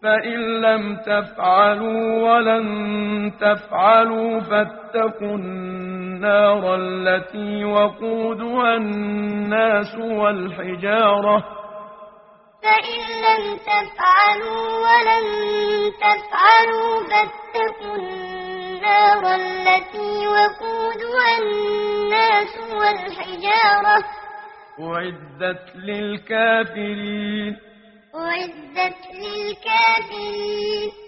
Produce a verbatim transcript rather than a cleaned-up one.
فإن لم تفعلوا ولن تفعلوا فاتقوا النار التي وقودها الناس والحجارة فإن لم تفعلوا ولن تفعلوا فاتقوا النار التي وقودها الناس والحجارة أعدت للكافرين أعدت للكافرين